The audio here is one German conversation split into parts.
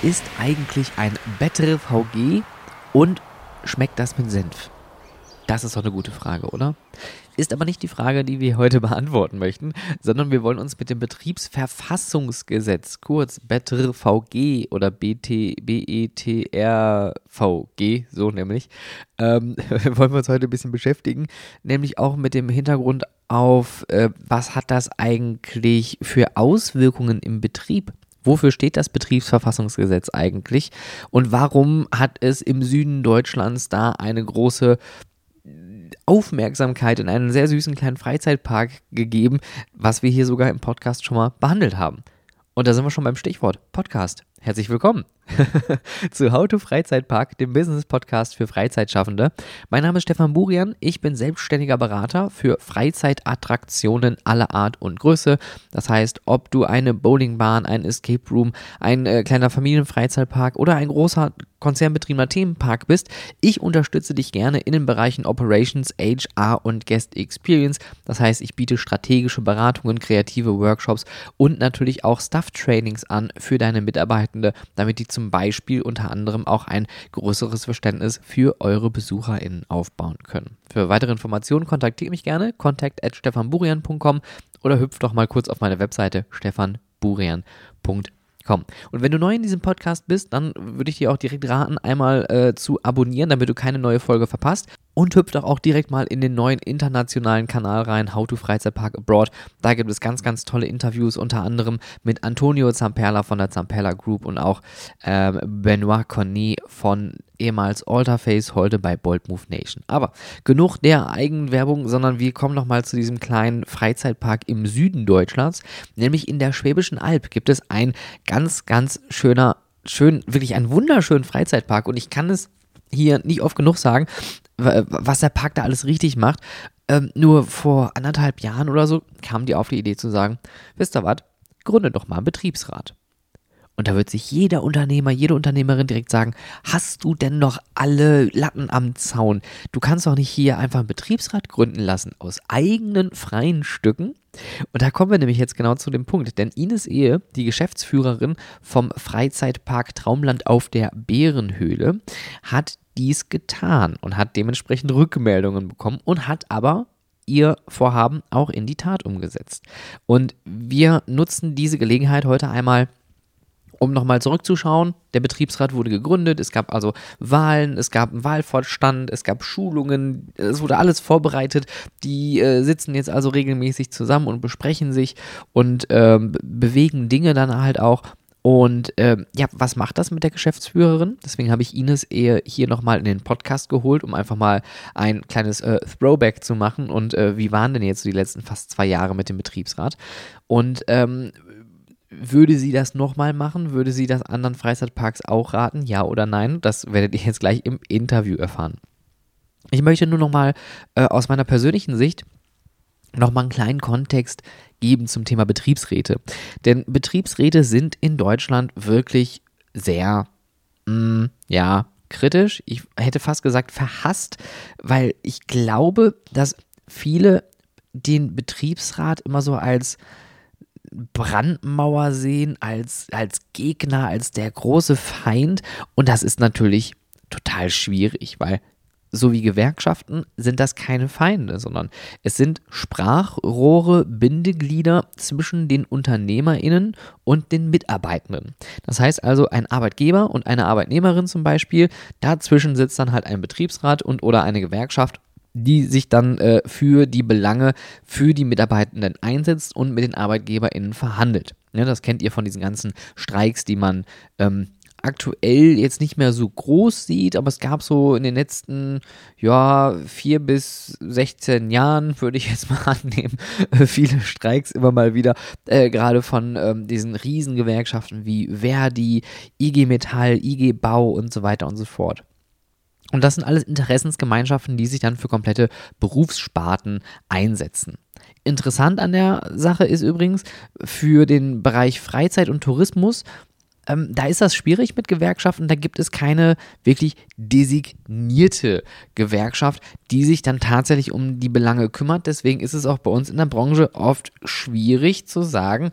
ist eigentlich ein Bettere VG und schmeckt das mit Senf? Das ist doch eine gute Frage, oder? Ist aber nicht die Frage, die wir heute beantworten möchten, sondern wir wollen uns mit dem Betriebsverfassungsgesetz, kurz Bettere VG oder BETRVG, so nämlich, wollen wir uns heute ein bisschen beschäftigen, nämlich auch mit dem Hintergrund auf, was hat das eigentlich für Auswirkungen im Betrieb? Wofür steht das Betriebsverfassungsgesetz eigentlich? Und warum hat es im Süden Deutschlands da eine große Aufmerksamkeit in einen sehr süßen kleinen Freizeitpark gegeben, was wir hier sogar im Podcast schon mal behandelt haben? Und da sind wir schon beim Stichwort Podcast. Herzlich willkommen zu How to Freizeitpark, dem Business-Podcast für Freizeitschaffende. Mein Name ist Stefan Burian, ich bin selbstständiger Berater für Freizeitattraktionen aller Art und Größe. Das heißt, ob du eine Bowlingbahn, ein Escape Room, ein kleiner Familienfreizeitpark oder ein großer konzernbetriebener Themenpark bist, ich unterstütze dich gerne in den Bereichen Operations, HR und Guest Experience. Das heißt, ich biete strategische Beratungen, kreative Workshops und natürlich auch Staff-Trainings an für deine Mitarbeitende, damit die zum Beispiel unter anderem auch ein größeres Verständnis für eure BesucherInnen aufbauen können. Für weitere Informationen kontaktiere mich gerne, contact@stefanburian.com oder hüpf doch mal kurz auf meine Webseite stefanburian.com. Und wenn du neu in diesem Podcast bist, dann würde ich dir auch direkt raten, einmal zu abonnieren, damit du keine neue Folge verpasst. Und hüpf doch auch direkt mal in den neuen internationalen Kanal rein, How to Freizeitpark Abroad. Da gibt es ganz, ganz tolle Interviews, unter anderem mit Antonio Zamperla von der Zamperla Group und auch Benoit Cornet von ehemals Alterface, heute bei Bold Move Nation. Aber genug der Eigenwerbung, sondern wir kommen nochmal zu diesem kleinen Freizeitpark im Süden Deutschlands, nämlich in der Schwäbischen Alb gibt es ein ganz, ganz wirklich einen wunderschönen Freizeitpark und ich kann es hier nicht oft genug sagen, was der Park da alles richtig macht. Nur vor 1,5 Jahren oder so kamen die auf die Idee zu sagen, wisst ihr was, gründet doch mal einen Betriebsrat. Und da wird sich jeder Unternehmer, jede Unternehmerin direkt sagen, hast du denn noch alle Latten am Zaun? Du kannst doch nicht hier einfach einen Betriebsrat gründen lassen aus eigenen freien Stücken. Und da kommen wir nämlich jetzt genau zu dem Punkt, denn Ines Ehe, die Geschäftsführerin vom Freizeitpark Traumland auf der Bärenhöhle, hat dies getan und hat dementsprechend Rückmeldungen bekommen und hat aber ihr Vorhaben auch in die Tat umgesetzt. Und wir nutzen diese Gelegenheit heute einmal, um nochmal zurückzuschauen. Der Betriebsrat wurde gegründet, es gab also Wahlen, es gab einen Wahlvorstand, es gab Schulungen, es wurde alles vorbereitet. Die sitzen jetzt also regelmäßig zusammen und besprechen sich und bewegen Dinge dann halt auch. Und was macht das mit der Geschäftsführerin? Deswegen habe ich Ines Ehe hier nochmal in den Podcast geholt, um einfach mal ein kleines Throwback zu machen. Und wie waren denn jetzt so die letzten fast 2 Jahre mit dem Betriebsrat? Und würde sie das nochmal machen? Würde sie das anderen Freizeitparks auch raten? Ja oder nein? Das werdet ihr jetzt gleich im Interview erfahren. Ich möchte nur nochmal aus meiner persönlichen Sicht nochmal einen kleinen Kontext geben zum Thema Betriebsräte. Denn Betriebsräte sind in Deutschland wirklich sehr, kritisch. Ich hätte fast gesagt verhasst, weil ich glaube, dass viele den Betriebsrat immer so als Brandmauer sehen, als Gegner, als der große Feind. Und das ist natürlich total schwierig, weil so wie Gewerkschaften sind das keine Feinde, sondern es sind Sprachrohre, Bindeglieder zwischen den UnternehmerInnen und den Mitarbeitenden. Das heißt also, ein Arbeitgeber und eine Arbeitnehmerin zum Beispiel, dazwischen sitzt dann halt ein Betriebsrat oder eine Gewerkschaft, die sich dann für die Belange für die Mitarbeitenden einsetzt und mit den ArbeitgeberInnen verhandelt. Ja, das kennt ihr von diesen ganzen Streiks, die man aktuell jetzt nicht mehr so groß sieht, aber es gab so in den letzten 4 bis 16 Jahren, würde ich jetzt mal annehmen, viele Streiks immer mal wieder, gerade von diesen Riesengewerkschaften wie Verdi, IG Metall, IG Bau und so weiter und so fort. Und das sind alles Interessensgemeinschaften, die sich dann für komplette Berufssparten einsetzen. Interessant an der Sache ist übrigens, für den Bereich Freizeit und Tourismus Da ist das schwierig mit Gewerkschaften, da gibt es keine wirklich designierte Gewerkschaft, die sich dann tatsächlich um die Belange kümmert. Deswegen ist es auch bei uns in der Branche oft schwierig zu sagen,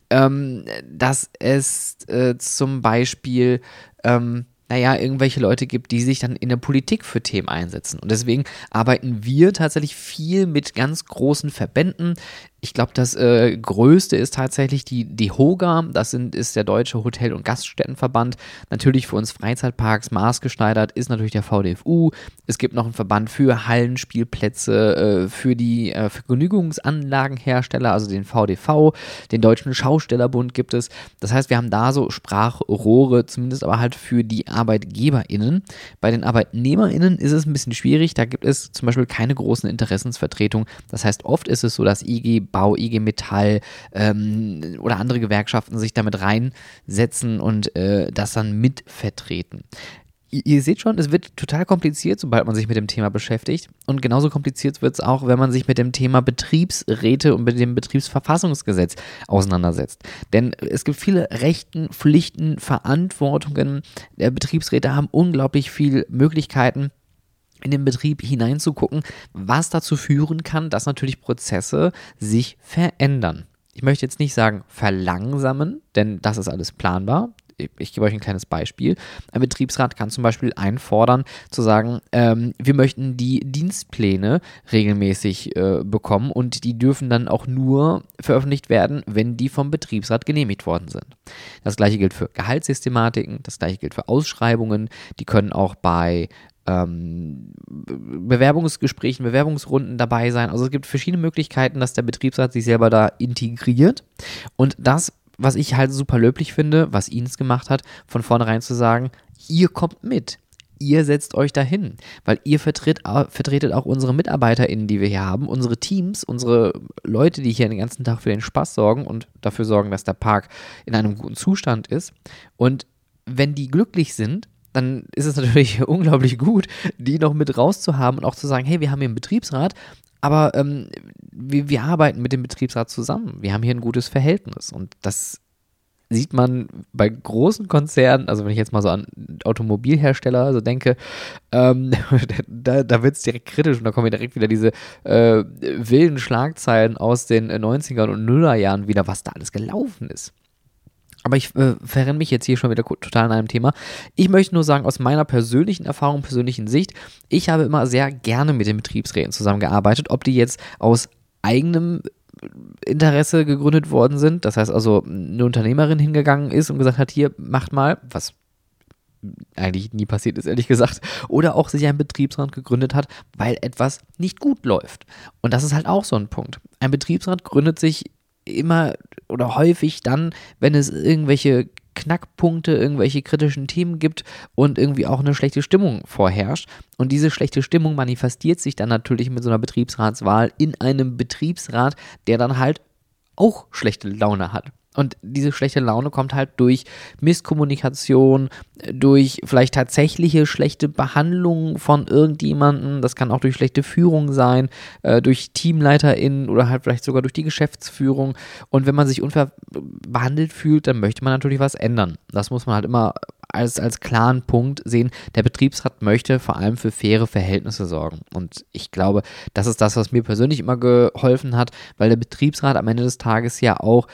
dass es zum Beispiel irgendwelche Leute gibt, die sich dann in der Politik für Themen einsetzen. Und deswegen arbeiten wir tatsächlich viel mit ganz großen Verbänden. Ich glaube, das größte ist tatsächlich die HOGA, ist der Deutsche Hotel- und Gaststättenverband. Natürlich für uns Freizeitparks maßgeschneidert ist natürlich der VDFU. Es gibt noch einen Verband für Hallenspielplätze, für die Vergnügungsanlagenhersteller, also den VDV, den Deutschen Schaustellerbund gibt es. Das heißt, wir haben da so Sprachrohre, zumindest aber halt für die ArbeitgeberInnen. Bei den ArbeitnehmerInnen ist es ein bisschen schwierig, da gibt es zum Beispiel keine großen Interessensvertretungen. Das heißt, oft ist es so, dass IG Bau, IG Metall oder andere Gewerkschaften sich damit reinsetzen und das dann mitvertreten. Ihr seht schon, es wird total kompliziert, sobald man sich mit dem Thema beschäftigt. Und genauso kompliziert wird es auch, wenn man sich mit dem Thema Betriebsräte und mit dem Betriebsverfassungsgesetz auseinandersetzt. Denn es gibt viele Rechten, Pflichten, Verantwortungen. Betriebsräte haben unglaublich viele Möglichkeiten, in den Betrieb hineinzugucken, was dazu führen kann, dass natürlich Prozesse sich verändern. Ich möchte jetzt nicht sagen verlangsamen, denn das ist alles planbar. Ich gebe euch ein kleines Beispiel. Ein Betriebsrat kann zum Beispiel einfordern, zu sagen, wir möchten die Dienstpläne regelmäßig bekommen und die dürfen dann auch nur veröffentlicht werden, wenn die vom Betriebsrat genehmigt worden sind. Das gleiche gilt für Gehaltssystematiken, das gleiche gilt für Ausschreibungen, die können auch bei Bewerbungsgesprächen, Bewerbungsrunden dabei sein. Also es gibt verschiedene Möglichkeiten, dass der Betriebsrat sich selber da integriert. Und das, was ich halt super löblich finde, was Ines gemacht hat, von vornherein zu sagen, ihr kommt mit. Ihr setzt euch dahin, weil ihr vertretet auch unsere MitarbeiterInnen, die wir hier haben, unsere Teams, unsere Leute, die hier den ganzen Tag für den Spaß sorgen und dafür sorgen, dass der Park in einem guten Zustand ist. Und wenn die glücklich sind, dann ist es natürlich unglaublich gut, die noch mit rauszuhaben und auch zu sagen, hey, wir haben hier einen Betriebsrat, aber wir arbeiten mit dem Betriebsrat zusammen. Wir haben hier ein gutes Verhältnis und das sieht man bei großen Konzernen, also wenn ich jetzt mal so an Automobilhersteller so denke, da wird es direkt kritisch und da kommen direkt wieder diese wilden Schlagzeilen aus den 90er und 0er Jahren wieder, was da alles gelaufen ist. Aber ich verrenne mich jetzt hier schon wieder total in einem Thema. Ich möchte nur sagen, aus meiner persönlichen Erfahrung, persönlichen Sicht, ich habe immer sehr gerne mit den Betriebsräten zusammengearbeitet, ob die jetzt aus eigenem Interesse gegründet worden sind, das heißt also eine Unternehmerin hingegangen ist und gesagt hat, hier, macht mal, was eigentlich nie passiert ist, ehrlich gesagt, oder auch sich ein Betriebsrat gegründet hat, weil etwas nicht gut läuft. Und das ist halt auch so ein Punkt. Ein Betriebsrat gründet sich immer oder häufig dann, wenn es irgendwelche Knackpunkte, irgendwelche kritischen Themen gibt und irgendwie auch eine schlechte Stimmung vorherrscht. Und diese schlechte Stimmung manifestiert sich dann natürlich mit so einer Betriebsratswahl in einem Betriebsrat, der dann halt auch schlechte Laune hat. Und diese schlechte Laune kommt halt durch Misskommunikation, durch vielleicht tatsächliche schlechte Behandlung von irgendjemandem. Das kann auch durch schlechte Führung sein, durch TeamleiterInnen oder halt vielleicht sogar durch die Geschäftsführung. Und wenn man sich unfair behandelt fühlt, dann möchte man natürlich was ändern. Das muss man halt immer als klaren Punkt sehen. Der Betriebsrat möchte vor allem für faire Verhältnisse sorgen. Und ich glaube, das ist das, was mir persönlich immer geholfen hat, weil der Betriebsrat am Ende des Tages ja auch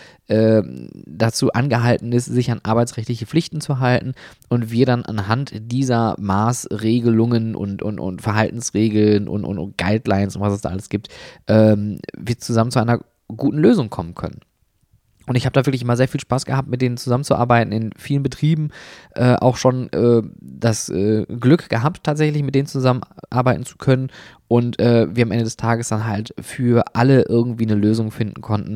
dazu angehalten ist, sich an arbeitsrechtliche Pflichten zu halten und wir dann anhand dieser Maßregelungen und Verhaltensregeln und Guidelines und was es da alles gibt, wir zusammen zu einer guten Lösung kommen können. Und ich habe da wirklich immer sehr viel Spaß gehabt, mit denen zusammenzuarbeiten, in vielen Betrieben auch schon das Glück gehabt, tatsächlich mit denen zusammenarbeiten zu können und wir am Ende des Tages dann halt für alle irgendwie eine Lösung finden konnten,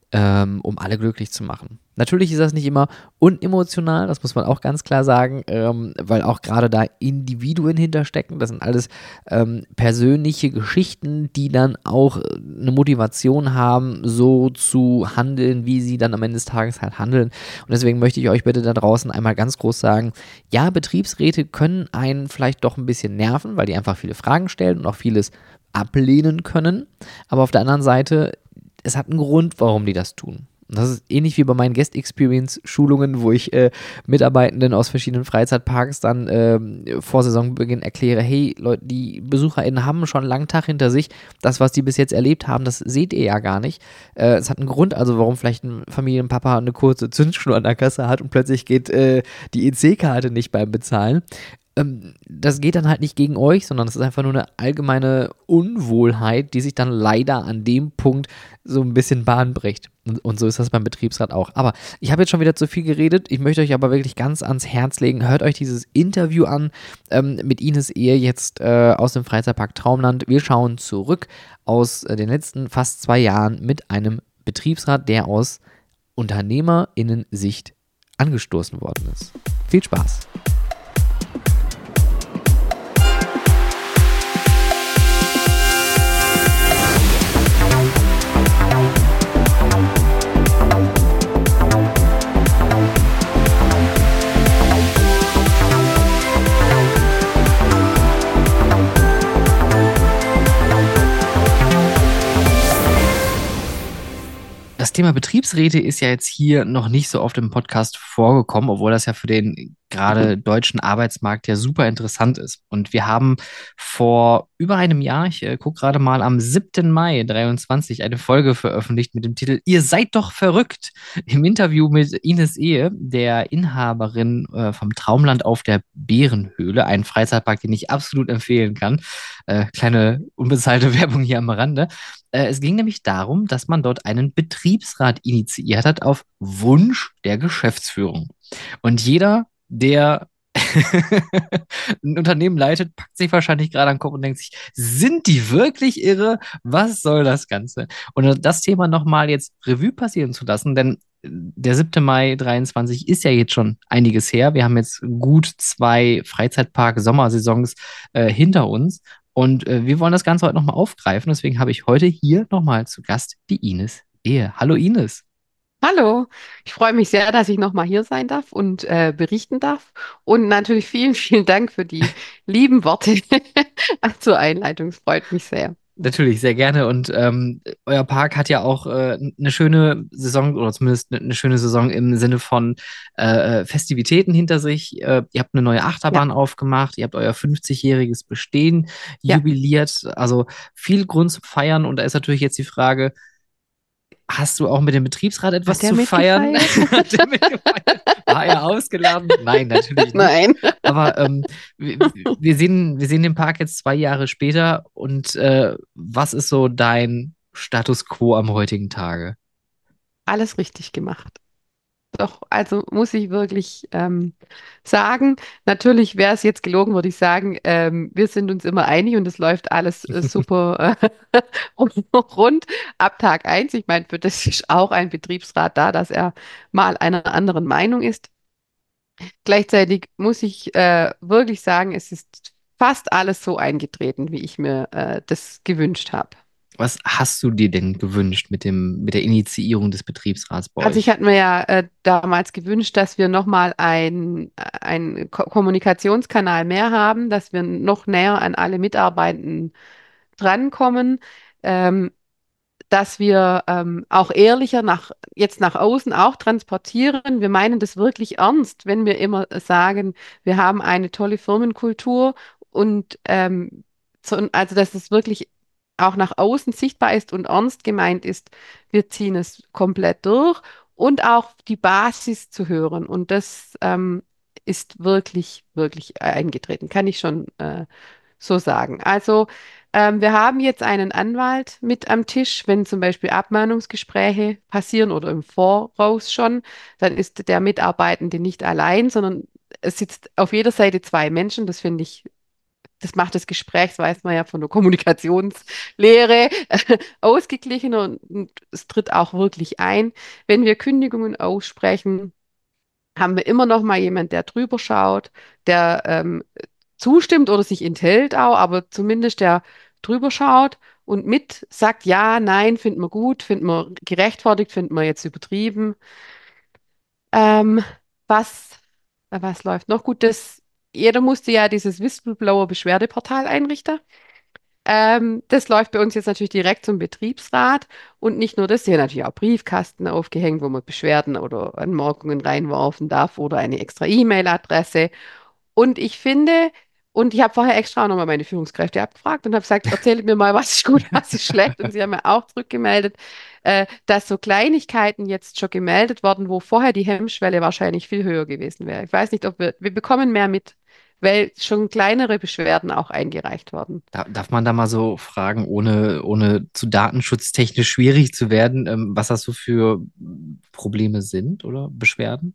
um alle glücklich zu machen. Natürlich ist das nicht immer unemotional, das muss man auch ganz klar sagen, weil auch gerade da Individuen hinterstecken. Das sind alles persönliche Geschichten, die dann auch eine Motivation haben, so zu handeln, wie sie dann am Ende des Tages halt handeln. Und deswegen möchte ich euch bitte da draußen einmal ganz groß sagen, ja, Betriebsräte können einen vielleicht doch ein bisschen nerven, weil die einfach viele Fragen stellen und auch vieles ablehnen können. Aber auf der anderen Seite, es hat einen Grund, warum die das tun. Und das ist ähnlich wie bei meinen Guest Experience Schulungen, wo ich Mitarbeitenden aus verschiedenen Freizeitparks dann vor Saisonbeginn erkläre, hey Leute, die BesucherInnen haben schon einen langen Tag hinter sich. Das, was die bis jetzt erlebt haben, das seht ihr ja gar nicht. Es hat einen Grund, also warum vielleicht ein Familienpapa eine kurze Zündschnur an der Kasse hat und plötzlich geht die EC-Karte nicht beim Bezahlen. Das geht dann halt nicht gegen euch, sondern es ist einfach nur eine allgemeine Unwohlheit, die sich dann leider an dem Punkt so ein bisschen Bahn bricht. Und so ist das beim Betriebsrat auch. Aber ich habe jetzt schon wieder zu viel geredet. Ich möchte euch aber wirklich ganz ans Herz legen. Hört euch dieses Interview an mit Ines Ehe jetzt aus dem Freizeitpark Traumland. Wir schauen zurück aus den letzten fast 2 Jahren mit einem Betriebsrat, der aus UnternehmerInnen-Sicht angestoßen worden ist. Viel Spaß! Das Thema Betriebsräte ist ja jetzt hier noch nicht so oft im Podcast vorgekommen, obwohl das ja für den gerade deutschen Arbeitsmarkt ja super interessant ist. Und wir haben vor über einem Jahr, ich gucke gerade mal, am 7. Mai 23 eine Folge veröffentlicht mit dem Titel Ihr seid doch verrückt, im Interview mit Ines Ehe, der Inhaberin vom Traumland auf der Bärenhöhle, ein Freizeitpark, den ich absolut empfehlen kann. Kleine unbezahlte Werbung hier am Rande. Es ging nämlich darum, dass man dort einen Betriebsrat initiiert hat auf Wunsch der Geschäftsführung. Und jeder, der ein Unternehmen leitet, packt sich wahrscheinlich gerade an den Kopf und denkt sich, sind die wirklich irre? Was soll das Ganze? Und das Thema nochmal jetzt Revue passieren zu lassen, denn der 7. Mai 23 ist ja jetzt schon einiges her. Wir haben jetzt gut 2 Freizeitpark-Sommersaisons hinter uns. Und wir wollen das Ganze heute nochmal aufgreifen. Deswegen habe ich heute hier nochmal zu Gast die Ines Ehe. Hallo Ines. Hallo, ich freue mich sehr, dass ich nochmal hier sein darf und berichten darf. Und natürlich vielen, vielen Dank für die lieben Worte zur Einleitung. Es freut mich sehr. Natürlich, sehr gerne. Und euer Park hat ja auch eine schöne Saison oder zumindest eine schöne Saison im Sinne von Festivitäten hinter sich. Ihr habt eine neue Ja, Achterbahn aufgemacht, ihr habt euer 50-jähriges Bestehen ja. jubiliert. Also viel Grund zu feiern. Und da ist natürlich jetzt die Frage, hast du auch mit dem Betriebsrat etwas Hat er zu feiern? mitgefeiert? Hat er mitgefeiert? War er ausgeladen? Nein, natürlich nicht. Nein. Aber wir sehen den Park jetzt 2 Jahre später und was ist so dein Status quo am heutigen Tage? Alles richtig gemacht. Doch, also muss ich wirklich sagen, natürlich wäre es jetzt gelogen, würde ich sagen, wir sind uns immer einig und es läuft alles super rund ab Tag eins. Ich meine, für das ist auch ein Betriebsrat da, dass er mal einer anderen Meinung ist. Gleichzeitig muss ich wirklich sagen, es ist fast alles so eingetreten, wie ich mir das gewünscht habe. Was hast du dir denn gewünscht mit der Initiierung des Betriebsrats bei Also ich euch? hatte mir ja damals gewünscht, dass wir nochmal ein Kommunikationskanal mehr haben, dass wir noch näher an alle Mitarbeitenden drankommen, ähm, dass wir auch ehrlicher jetzt nach außen auch transportieren. Wir meinen das wirklich ernst, wenn wir immer sagen, wir haben eine tolle Firmenkultur und also dass es wirklich auch nach außen sichtbar ist und ernst gemeint ist. Wir ziehen es komplett durch und auch die Basis zu hören. Und das ist wirklich, wirklich eingetreten, kann ich schon so sagen. Also wir haben jetzt einen Anwalt mit am Tisch, wenn zum Beispiel Abmahnungsgespräche passieren oder im Voraus schon, dann ist der Mitarbeitende nicht allein, sondern es sitzt auf jeder Seite 2 Menschen. Das finde ich, das macht das Gespräch, das weiß man ja von der Kommunikationslehre, ausgeglichener und es tritt auch wirklich ein. Wenn wir Kündigungen aussprechen, haben wir immer noch mal jemand, der drüber schaut, der zustimmt oder sich enthält auch, aber zumindest der drüber schaut und mit sagt, ja, nein, finden wir gut, finden wir gerechtfertigt, finden wir jetzt übertrieben. Ähm, was, was läuft noch gut? Jeder musste ja dieses Whistleblower-Beschwerdeportal einrichten. Das läuft bei uns jetzt natürlich direkt zum Betriebsrat und nicht nur das, hier natürlich auch Briefkasten aufgehängt, wo man Beschwerden oder Anmerkungen reinwerfen darf oder eine extra E-Mail-Adresse. Und ich finde, und ich habe vorher extra auch nochmal meine Führungskräfte abgefragt und habe gesagt, erzählt mir mal, was ist gut, was ist schlecht. Und sie haben mir auch zurückgemeldet, dass so Kleinigkeiten jetzt schon gemeldet wurden, wo vorher die Hemmschwelle wahrscheinlich viel höher gewesen wäre. Ich weiß nicht, ob wir bekommen mehr mit, weil schon kleinere Beschwerden auch eingereicht wurden. Darf man da mal so fragen, ohne zu datenschutztechnisch schwierig zu werden, was das so für Probleme sind oder Beschwerden?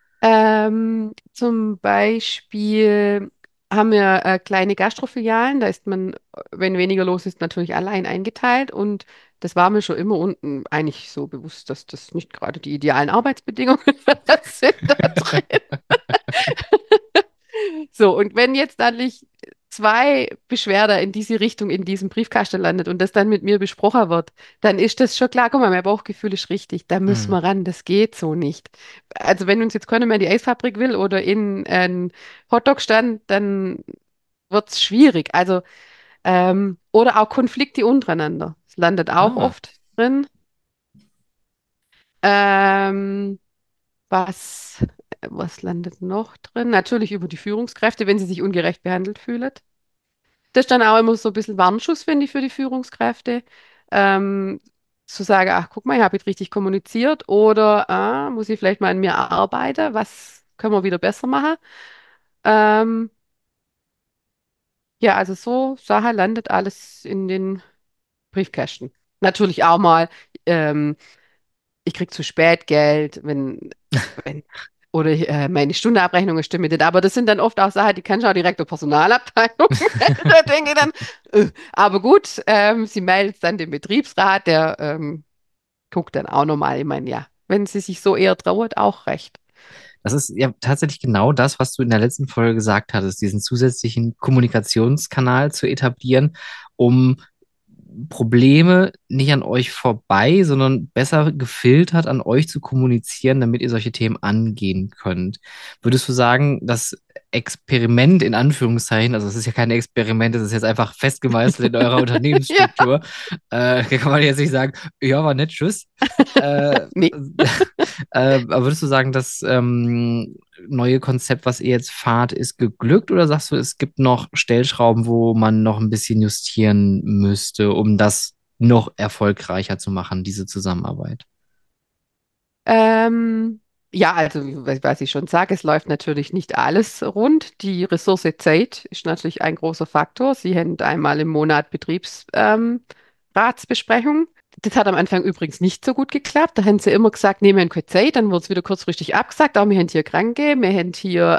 Zum Beispiel haben wir kleine Gastrofilialen, da ist man, wenn weniger los ist, natürlich allein eingeteilt und das war mir schon immer unten eigentlich so bewusst, dass das nicht gerade die idealen Arbeitsbedingungen sind da drin. So, und wenn jetzt dann nicht zwei Beschwerder in diese Richtung in diesem Briefkasten landet und das dann mit mir besprochen wird, dann ist das schon klar. Guck mal, mein Bauchgefühl ist richtig. Da müssen Hm. wir ran. Das geht so nicht. Also wenn uns jetzt keiner mehr in die Eisfabrik will oder in einen Hotdog-Stand, dann wird es schwierig. Also, oder auch Konflikte untereinander. Das landet auch Ah, oft drin. Ähm, was, was landet noch drin? Natürlich über die Führungskräfte, wenn sie sich ungerecht behandelt fühlen. Das ist dann auch immer so ein bisschen Warnschuss, finde ich, für die Führungskräfte. Ähm, zu sagen, ach, guck mal, ich habe jetzt richtig kommuniziert oder muss ich vielleicht mal an mir arbeiten? Was können wir wieder besser machen? Ähm, ja, also so Sache landet alles in den Briefkästen. Natürlich auch mal, ähm, ich krieg zu spät Geld, wenn oder meine Stundenabrechnungen stimmen nicht. Aber das sind dann oft auch Sachen, die kannst du auch direkt der Personalabteilung melden. Da denke ich dann, aber gut, sie meldet es dann dem Betriebsrat, der guckt dann auch nochmal. Ich meine, ja, wenn sie sich so eher trauert, auch recht. das ist ja tatsächlich genau das, was du in der letzten Folge gesagt hattest, diesen zusätzlichen Kommunikationskanal zu etablieren, um Probleme nicht an euch vorbei, sondern besser gefiltert an euch zu kommunizieren, damit ihr solche Themen angehen könnt. Würdest du sagen, das Experiment in Anführungszeichen, also es ist ja kein Experiment, es ist jetzt einfach festgemeißelt in eurer Ja, Unternehmensstruktur, da kann man jetzt nicht sagen, ja, war nett, tschüss. Äh, nee. aber würdest du sagen, das neue Konzept, was ihr jetzt fahrt, ist geglückt oder sagst du, es gibt noch Stellschrauben, wo man noch ein bisschen justieren müsste, um das noch erfolgreicher zu machen, diese Zusammenarbeit? Ähm, ja, also was ich schon sage, es läuft natürlich nicht alles rund. Die Ressource Zeit ist natürlich ein großer Faktor. Sie haben einmal im Monat Ratsbesprechung. Das hat am Anfang übrigens nicht so gut geklappt. Da haben sie immer gesagt, nehmen wir keine Zeit, dann wurde es wieder kurzfristig abgesagt. Auch wir haben hier Kranke, wir haben hier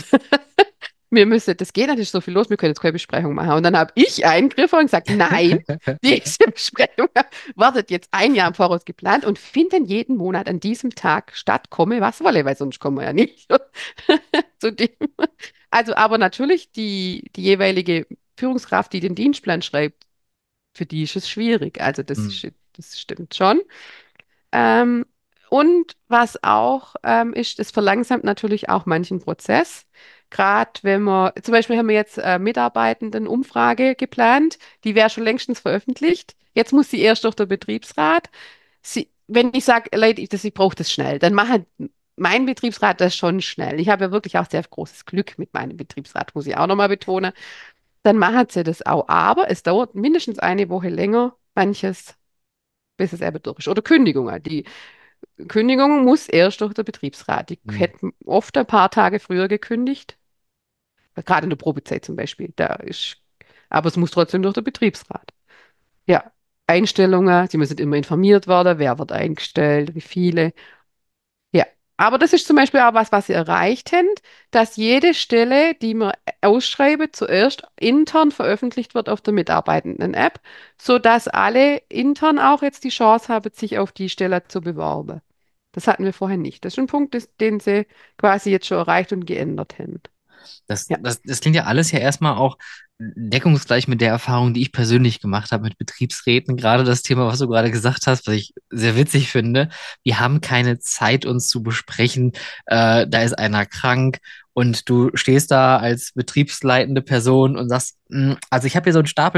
wir müssen, das geht natürlich so viel los, wir können jetzt keine Besprechung machen. Und dann habe ich eingegriffen und gesagt, nein, diese Besprechung wartet jetzt ein Jahr im Voraus geplant und finden jeden Monat an diesem Tag statt, komme was wolle, weil sonst kommen wir ja nicht zu dem. Also, aber natürlich die jeweilige Führungskraft, die den Dienstplan schreibt, für die ist es schwierig. Also, Hm. das stimmt schon. Ähm, und was auch ist, es verlangsamt natürlich auch manchen Prozess. Gerade wenn wir, zum Beispiel haben wir jetzt Mitarbeitendenumfrage geplant, die wäre schon längstens veröffentlicht. Jetzt muss sie erst durch den Betriebsrat. Wenn ich sage, Leute, ich brauche das schnell, dann macht mein Betriebsrat das schon schnell. Ich habe ja wirklich auch sehr großes Glück mit meinem Betriebsrat, muss ich auch nochmal betonen. Dann machen sie das auch. Aber es dauert mindestens eine Woche länger, manches, bis es eben durch ist. Oder Kündigungen. Die Kündigung muss erst durch den Betriebsrat. Die Hm. hätten oft ein paar Tage früher gekündigt, gerade in der Probezeit zum Beispiel. Aber es muss trotzdem durch den Betriebsrat. Ja, Einstellungen, sie müssen immer informiert werden, wer wird eingestellt, wie viele. Ja, aber das ist zum Beispiel auch was, was sie erreicht haben, dass jede Stelle, die man ausschreibt, zuerst intern veröffentlicht wird auf der Mitarbeitenden-App, sodass alle intern auch jetzt die Chance haben, sich auf die Stelle zu bewerben. Das hatten wir vorher nicht. Das ist ein Punkt, den sie quasi jetzt schon erreicht und geändert haben. Ja. Das klingt ja alles ja erstmal auch deckungsgleich mit der Erfahrung, die ich persönlich gemacht habe mit Betriebsräten. Gerade das Thema, was du gerade gesagt hast, was ich sehr witzig finde. Wir haben keine Zeit, uns zu besprechen. Da ist einer krank und du stehst da als betriebsleitende Person und sagst, also ich habe hier so einen Stapel.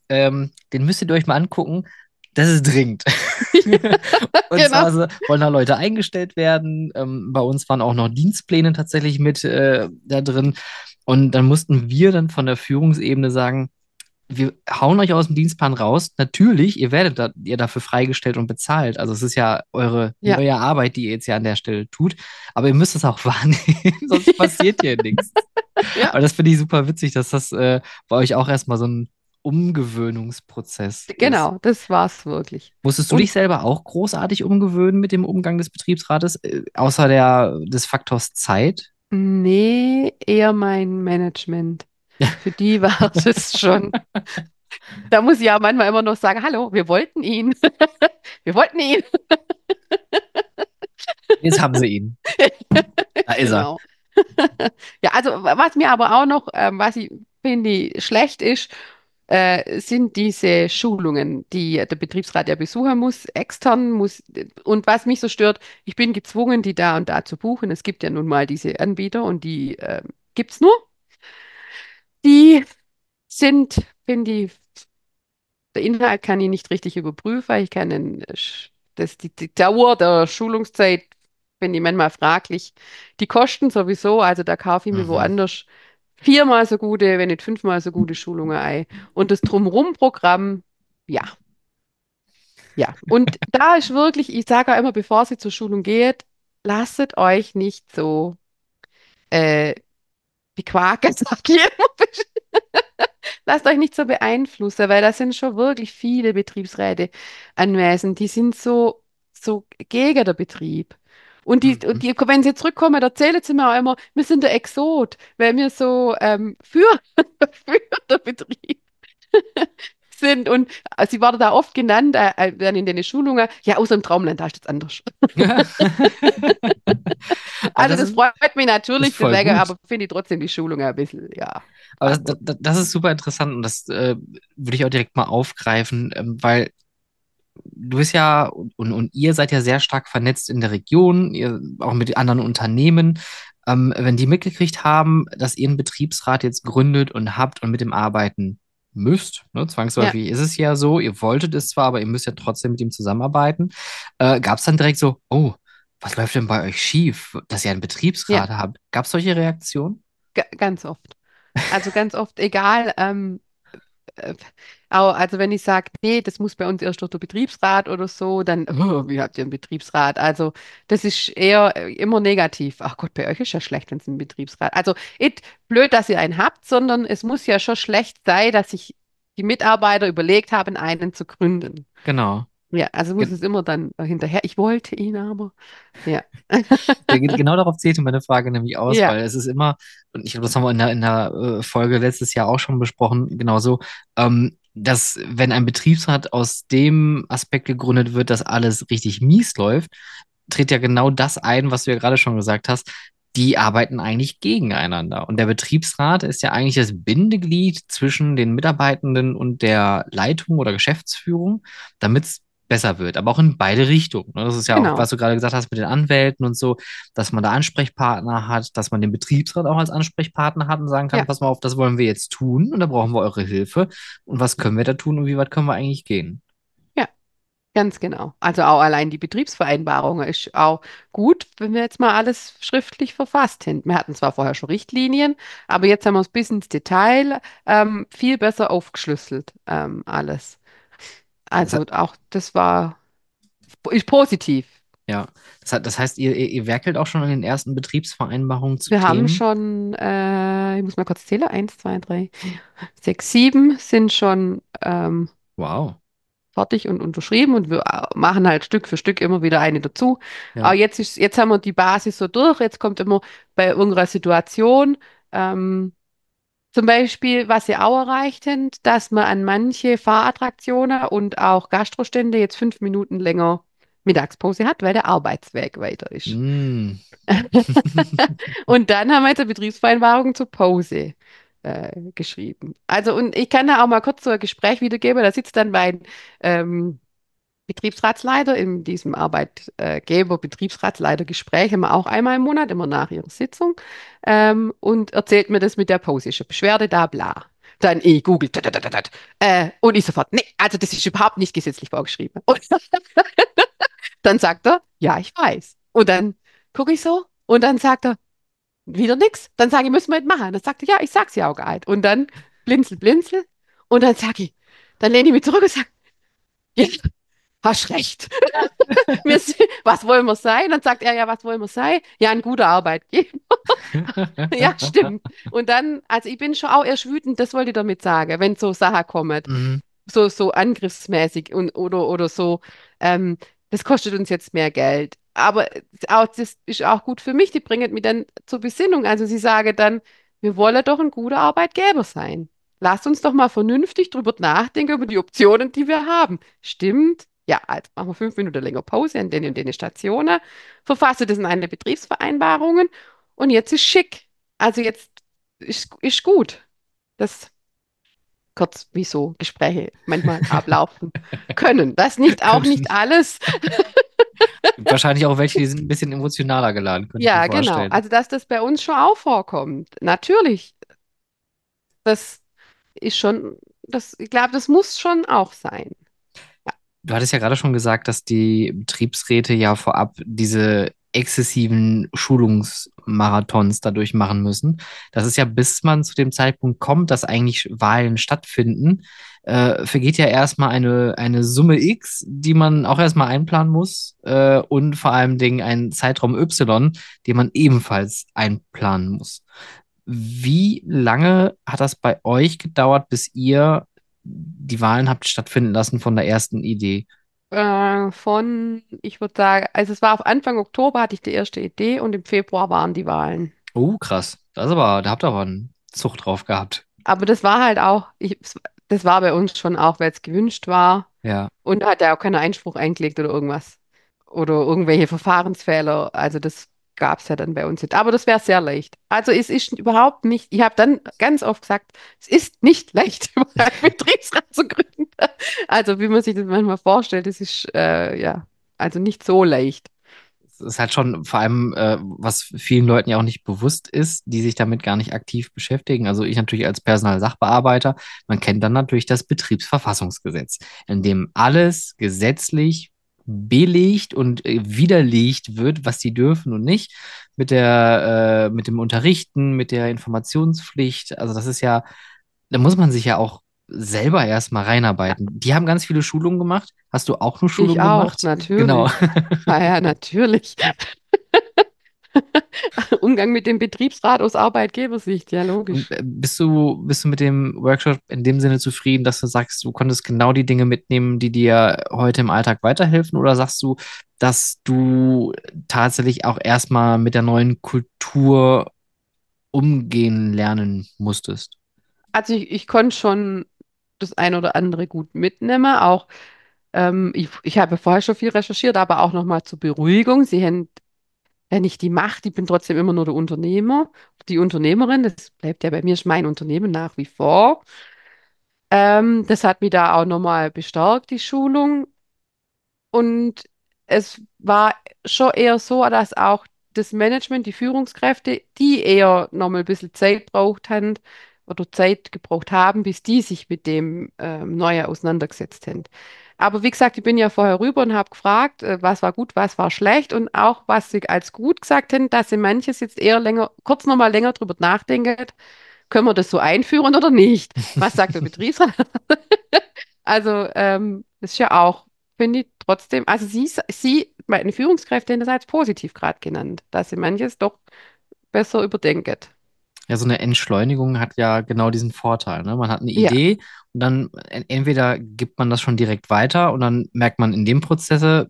den müsstet ihr euch mal angucken. Das ist dringend. Und Genau. zwar wollen da Leute eingestellt werden. Bei uns waren auch noch Dienstpläne tatsächlich mit da drin. Und dann mussten wir dann von der Führungsebene sagen, wir hauen euch aus dem Dienstplan raus. Natürlich, ihr dafür freigestellt und bezahlt. Also es ist ja eure Ja. neue Arbeit, die ihr jetzt ja an der Stelle tut. Aber ihr müsst es auch wahrnehmen, sonst passiert hier nichts. Ja, Aber das finde ich super witzig, dass das bei euch auch erstmal so ein Umgewöhnungsprozess ist. genau, das war's wirklich. Musstest du Und dich selber auch großartig umgewöhnen mit dem Umgang des Betriebsrates, außer des Faktors Zeit? nee, eher mein Management. Für die war es schon. Da muss ich ja manchmal immer noch sagen, hallo, wir wollten ihn. Wir wollten ihn. Jetzt haben sie ihn. Da ist er. Genau. Ja, also was mir aber auch noch, was ich finde, schlecht ist, sind diese Schulungen, die der Betriebsrat ja besuchen muss, extern muss. Und was mich so stört, ich bin gezwungen, die da und da zu buchen. Es gibt ja nun mal diese Anbieter und die gibt es nur. Die sind, finde ich, der Inhalt kann ich nicht richtig überprüfen. Ich kann die Dauer der Schulungszeit finde ich manchmal fraglich. Die Kosten sowieso, also da kaufe ich mir Mhm. woanders viermal so gute, wenn nicht fünfmal so gute Schulungen ein. Und das Drumherum-Programm, ja, ja. Und da ist wirklich, ich sage auch immer, bevor Sie zur Schulung geht, lasst euch nicht so äh, bequaken, sag ich immer. Lasst euch nicht so beeinflussen, weil da sind schon wirklich viele Betriebsräte anwesend. Die sind so gegen den Betrieb. Mhm. Wenn sie zurückkommen, erzählen sie mir auch immer, wir sind der Exot, weil wir so für den Betrieb sind. Und sie werden da oft genannt, dann in den Schulungen, ja, außer im Traumland, da ist das anders. Aber Also das freut mich ist natürlich, voll deswegen, gut. aber finde ich trotzdem die Schulung ein bisschen, ja, Aber das ist super interessant und das würde ich auch direkt mal aufgreifen, weil du bist ja und ihr seid ja sehr stark vernetzt in der Region, ihr auch mit anderen Unternehmen. Wenn die mitgekriegt haben, dass ihr einen Betriebsrat jetzt gründet und habt und mit dem arbeiten müsst, ne, ja, zwangsläufig ist es ja so, ihr wolltet es zwar, aber ihr müsst ja trotzdem mit ihm zusammenarbeiten, gab es dann direkt so, oh, was läuft denn bei euch schief, dass ihr einen ja, Betriebsrat habt? Gab es solche Reaktionen? ganz oft. Also ganz oft, egal, äh, also wenn ich sage, nee, das muss bei uns erst durch den Betriebsrat oder so, dann, oh, wie habt ihr einen Betriebsrat? Also das ist eher immer negativ. Ach Gott, bei euch ist ja schlecht, wenn es einen Betriebsrat. Also nicht blöd, dass ihr einen habt, sondern es muss ja schon schlecht sein, dass sich die Mitarbeiter überlegt haben, einen zu gründen. Genau. Ja, also muss es immer dann hinterher. Ich wollte ihn aber. Ja. Genau darauf zählte meine Frage nämlich aus, Ja, weil es ist immer, und ich glaube, das haben wir in der Folge letztes Jahr auch schon besprochen, genauso, dass wenn ein Betriebsrat aus dem Aspekt gegründet wird, dass alles richtig mies läuft, tritt ja genau das ein, was du ja gerade schon gesagt hast. Die arbeiten eigentlich gegeneinander. Und der Betriebsrat ist ja eigentlich das Bindeglied zwischen den Mitarbeitenden und der Leitung oder Geschäftsführung, damit es besser wird, aber auch in beide Richtungen. Ne? Das ist ja auch, genau. was du gerade gesagt hast mit den Anwälten und so, dass man da Ansprechpartner hat, dass man den Betriebsrat auch als Ansprechpartner hat und sagen kann, Ja, pass mal auf, das wollen wir jetzt tun und da brauchen wir eure Hilfe. Und was können wir da tun und wie weit können wir eigentlich gehen? ja. Ganz genau. Also auch allein die Betriebsvereinbarung ist auch gut, wenn wir jetzt mal alles schriftlich verfasst hätten. Wir hatten zwar vorher schon Richtlinien, aber jetzt haben wir es bis ins Detail viel besser aufgeschlüsselt, alles. Das Also hat, auch das ist positiv. ja, das heißt, ihr werkelt auch schon an den ersten Betriebsvereinbarungen zu Wir haben Themen. schon, ich muss mal kurz zählen, eins, zwei, drei, sechs, sieben sind schon Wow. fertig und unterschrieben und wir machen halt Stück für Stück immer wieder eine dazu. Aber Ja. jetzt haben wir die Basis so durch, jetzt kommt immer bei irgendeiner Situation, ähm, zum Beispiel, was sie auch erreicht haben, dass man an manche Fahrattraktionen und auch Gastrostände jetzt 5 Minuten länger Mittagspause hat, weil der Arbeitsweg weiter ist. Mm. Und dann haben wir jetzt eine Betriebsvereinbarung zur Pause geschrieben. Also, und ich kann da auch mal kurz so ein Gespräch wiedergeben. Da sitzt dann mein Betriebsratsleiter in diesem Arbeitgeber-Betriebsratsleitergespräch, haben wir auch einmal im Monat, immer nach ihrer Sitzung, und erzählt mir das mit der Pause. Ist eine Beschwerde da, bla. Dann ich Google, und ich sofort, nee, also das ist überhaupt nicht gesetzlich vorgeschrieben. Und dann sagt er, ja, ich weiß. Und dann gucke ich so und dann sagt er, wieder nichts. Dann sage ich, müssen wir jetzt machen. Dann sagt er, ja, ich sag's ja auch gar nicht. Und dann blinzel, blinzel. Und dann sage ich, dann lehne ich mich zurück und sage, ja, hast recht. Was wollen wir sein? Dann sagt er, ja, was wollen wir sein? Ja, ein guter Arbeitgeber. Ja, stimmt. Und dann, also ich bin schon auch erst wütend, das wollte ich damit sagen, wenn so Sachen kommen, Mhm. so angriffsmäßig oder so, ähm, das kostet uns jetzt mehr Geld. Aber auch, das ist auch gut für mich, die bringen mich dann zur Besinnung. Also sie sagen dann, wir wollen doch ein guter Arbeitgeber sein. Lasst uns doch mal vernünftig drüber nachdenken, über die Optionen, die wir haben. Stimmt? Ja, also machen wir 5 Minuten länger Pause an den und den Stationen, verfasse das in eine Betriebsvereinbarung und jetzt ist schick. Also jetzt ist gut. Das kurz, wie so Gespräche manchmal ablaufen können. Das nicht auch Könnte nicht alles. wahrscheinlich auch welche, die sind ein bisschen emotionaler geladen, könnte ich mir Ja, genau. vorstellen. Also dass das bei uns schon auch vorkommt. Natürlich, das ist schon, das, ich glaube, das muss schon auch sein. Ja. Du hattest ja gerade schon gesagt, dass die Betriebsräte ja vorab diese exzessiven Schulungsmarathons dadurch machen müssen. Das ist ja, bis man zu dem Zeitpunkt kommt, dass eigentlich Wahlen stattfinden, vergeht ja erstmal eine Summe X, die man auch erstmal einplanen muss, und vor allem Dingen einen Zeitraum Y, den man ebenfalls einplanen muss. Wie lange hat das bei euch gedauert, bis ihr die Wahlen habt stattfinden lassen von der ersten Idee? Ich würde sagen, also es war auf Anfang Oktober hatte ich die erste Idee und im Februar waren die Wahlen. Oh, krass. Das ist aber, da habt ihr aber einen Zug drauf gehabt. Aber das war halt auch, das war bei uns schon auch, weil es gewünscht war. Ja. Und hat ja auch keinen Einspruch eingelegt oder irgendwas. Oder irgendwelche Verfahrensfehler. Also das gab es ja dann bei uns nicht. Aber das wäre sehr leicht. Also es ist überhaupt nicht, ich habe dann ganz oft gesagt, es ist nicht leicht, über einen Betriebsrat zu gründen. Also wie man sich das manchmal vorstellt, es ist ja, also nicht so leicht. Es ist halt schon vor allem, was vielen Leuten ja auch nicht bewusst ist, die sich damit gar nicht aktiv beschäftigen. Also ich natürlich als Personalsachbearbeiter, man kennt dann natürlich das Betriebsverfassungsgesetz, in dem alles gesetzlich belegt und widerlegt wird, was die dürfen und nicht, mit dem Unterrichten, mit der Informationspflicht. Also das ist ja, da muss man sich ja auch selber erstmal Ja, reinarbeiten. Die haben ganz viele Schulungen gemacht. Hast du auch eine ich Schulung auch, gemacht? Genau. natürlich. Ja, ja, natürlich. Umgang mit dem Betriebsrat aus Arbeitgebersicht, ja, Und logisch. bist du mit dem Workshop in dem Sinne zufrieden, dass du sagst, du konntest genau die Dinge mitnehmen, die dir heute im Alltag weiterhelfen? Oder sagst du, dass du tatsächlich auch erstmal mit der neuen Kultur umgehen lernen musstest? Also ich konnte schon das ein oder andere gut mitnehmen. Auch ich habe vorher schon viel recherchiert, aber auch nochmal zur Beruhigung. Sie haben ja nicht die Macht, ich bin trotzdem immer nur der Unternehmer, die Unternehmerin. Das bleibt ja bei mir, ist mein Unternehmen nach wie vor. Das hat mich da auch nochmal bestärkt, die Schulung. Und es war schon eher so, dass auch das Management, die Führungskräfte, die eher nochmal ein bisschen Zeit braucht haben oder Zeit gebraucht haben, bis die sich mit dem Neuen auseinandergesetzt haben. Aber wie gesagt, ich bin ja vorher rüber und habe gefragt, was war gut, was war schlecht und auch, was sie als gut gesagt haben, dass sie manches jetzt eher länger, kurz nochmal länger drüber nachdenken, können wir das so einführen oder nicht? Was sagt der Betriebsrat? Also, das ist ja auch, finde ich trotzdem, also meine Führungskräfte haben das als positiv gerade genannt, dass sie manches doch besser überdenken. Ja, so eine Entschleunigung hat ja genau diesen Vorteil, ne? Man hat eine Ja, Idee und dann entweder gibt man das schon direkt weiter und dann merkt man in dem Prozesse,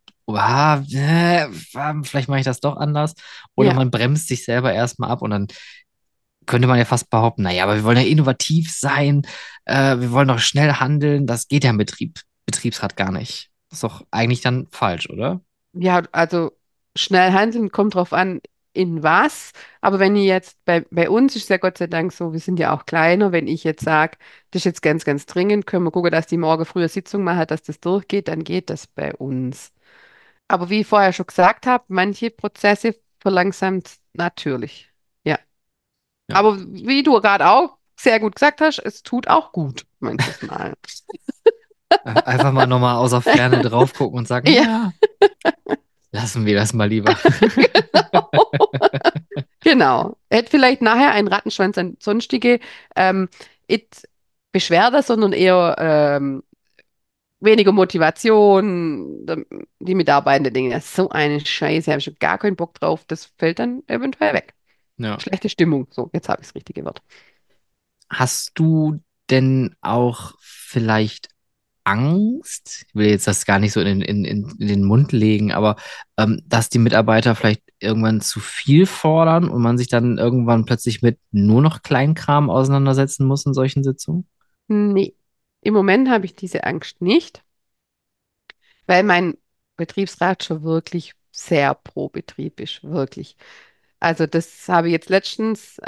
vielleicht mache ich das doch anders, oder ja, man bremst sich selber erstmal ab und dann könnte man ja fast behaupten, naja, aber wir wollen ja innovativ sein, wir wollen doch schnell handeln, das geht ja im Betriebsrat gar nicht. Das ist doch eigentlich dann falsch, oder? ja, also schnell handeln kommt drauf an, in was. Aber wenn ich jetzt, bei uns ist es ja Gott sei Dank so, wir sind ja auch kleiner, wenn ich jetzt sage, das ist jetzt ganz, ganz dringend, können wir gucken, dass die morgen früher Sitzung machen, dass das durchgeht, dann geht das bei uns. Aber wie ich vorher schon gesagt habe, manche Prozesse verlangsamt natürlich. Ja. Ja. Aber wie du gerade auch sehr gut gesagt hast, es tut auch gut manches Mal. Einfach mal nochmal außer Ferne drauf gucken und sagen, Ja, ja, lassen wir das mal lieber. genau. Genau. Hätte vielleicht nachher ein Rattenschwanz an sonstige nicht Beschwerde, sondern eher weniger Motivation, die mitarbeitenden Dinge. Das ist so eine Scheiße, habe ich schon gar keinen Bock drauf. Das fällt dann eventuell weg. Ja. Schlechte Stimmung. So, jetzt habe ich das richtige Wort. Hast du denn auch vielleicht Angst? Ich will jetzt das gar nicht so in den Mund legen, aber dass die Mitarbeiter vielleicht irgendwann zu viel fordern und man sich dann irgendwann plötzlich mit nur noch Kleinkram auseinandersetzen muss in solchen Sitzungen? Nee, im Moment habe ich diese Angst nicht, weil mein Betriebsrat schon wirklich sehr pro Betrieb ist, wirklich. Also das habe ich jetzt letztens,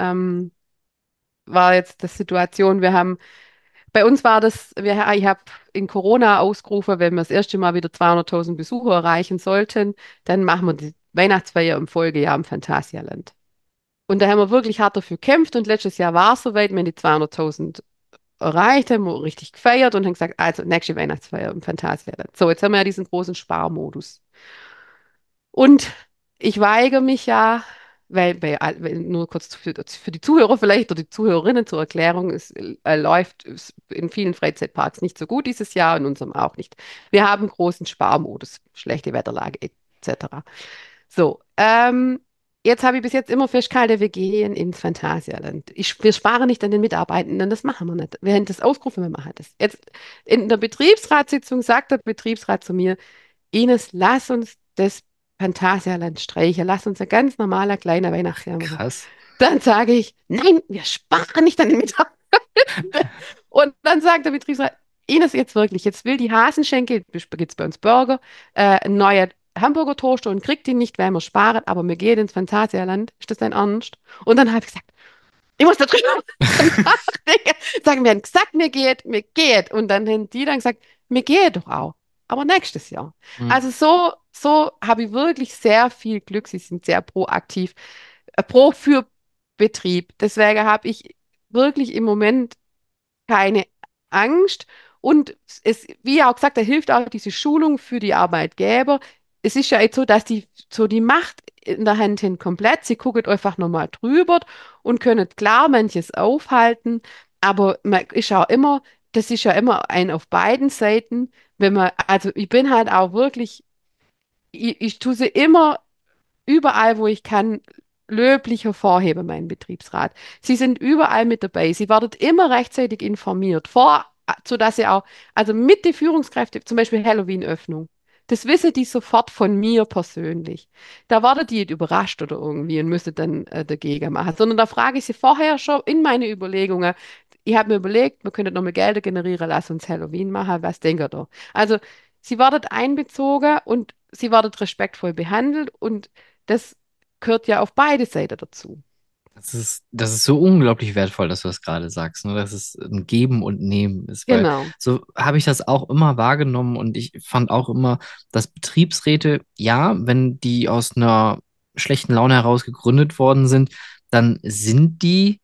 war jetzt die Situation, wir haben, bei uns war das, ich habe in Corona ausgerufen, wenn wir das erste Mal wieder 200.000 Besucher erreichen sollten, dann machen wir die Weihnachtsfeier im Folgejahr im Phantasialand. Und da haben wir wirklich hart dafür gekämpft und letztes Jahr war es soweit, wenn die 200.000 erreicht, haben wir richtig gefeiert und haben gesagt, also nächste Weihnachtsfeier im Phantasialand. So, jetzt haben wir ja diesen großen Sparmodus. Und ich weigere mich ja, nur kurz für die Zuhörer vielleicht oder die Zuhörerinnen zur Erklärung, es in vielen Freizeitparks nicht so gut dieses Jahr, in unserem auch nicht. Wir haben großen Sparmodus, schlechte Wetterlage etc. So, jetzt habe ich bis jetzt immer festgehalten, wir gehen ins Phantasialand. Wir sparen nicht an den Mitarbeitenden, das machen wir nicht. Wir haben das ausgerufen, wir machen das. Jetzt in der Betriebsratssitzung sagt der Betriebsrat zu mir, Ines, lass uns das Phantasialand streichen, lass uns ein ganz normaler kleiner Weihnachtsfeier machen. Krass. Dann sage ich, nein, wir sparen nicht an den Mitarbeitenden. Und dann sagt der Betriebsrat, Ines, jetzt wirklich, jetzt will die Hasenschenke, gibt es bei uns Burger, einen neuen Hamburger Toaster und kriegt ihn nicht, weil wir sparen, aber wir gehen ins Phantasialand. Ist das dein Ernst? Und dann habe ich gesagt, ich muss da drüber nachdenken. Sagen, wir haben gesagt, mir geht. Und dann haben die dann gesagt, mir geht doch auch. Aber nächstes Jahr. Hm. Also so habe ich wirklich sehr viel Glück. Sie sind sehr proaktiv, pro für Betrieb. Deswegen habe ich wirklich im Moment keine Angst. Und wie auch gesagt, da hilft auch diese Schulung für die Arbeitgeber. Es ist ja jetzt so, dass die so die Macht in der Hand hin komplett. Sie gucken einfach nochmal drüber und können klar manches aufhalten. Aber man ist auch immer, das ist ja immer ein auf beiden Seiten. Wenn man, also ich bin halt auch wirklich, ich tue sie immer überall, wo ich kann, löblich hervorheben, meinen Betriebsrat. Sie sind überall mit dabei. Sie werden immer rechtzeitig informiert, sodass sie auch, also mit den Führungskräften, zum Beispiel Halloween-Öffnung. Das wissen die sofort von mir persönlich. Da wartet die nicht überrascht oder irgendwie und müsste dann dagegen machen, sondern da frage ich sie vorher schon in meine Überlegungen. Ich habe mir überlegt, wir könnten nochmal Gelder generieren, lass uns Halloween machen, was denkt ihr da? Also, sie wartet einbezogen und sie wartet respektvoll behandelt und das gehört ja auf beide Seiten dazu. Das ist so unglaublich wertvoll, dass du das gerade sagst, ne? Dass es ein Geben und Nehmen ist, weil Genau. so habe ich das auch immer wahrgenommen und ich fand auch immer, dass Betriebsräte, ja, wenn die aus einer schlechten Laune heraus gegründet worden sind, dann sind die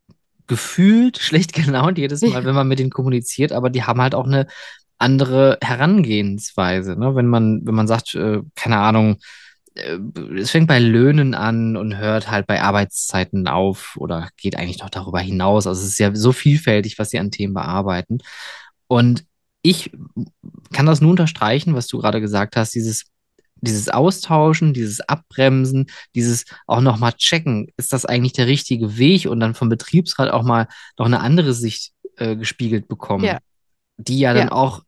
gefühlt schlecht gelaunt jedes Mal, wenn man mit denen kommuniziert, aber die haben halt auch eine andere Herangehensweise, ne? Wenn man sagt, keine Ahnung, äh, es fängt bei Löhnen an und hört halt bei Arbeitszeiten auf oder geht eigentlich noch darüber hinaus. Also es ist ja so vielfältig, was sie an Themen bearbeiten. Und ich kann das nur unterstreichen, was du gerade gesagt hast, dieses Austauschen, dieses Abbremsen, dieses auch nochmal checken, ist das eigentlich der richtige Weg und dann vom Betriebsrat auch mal noch eine andere Sicht gespiegelt Ja, bekommen, die ja dann ja, auch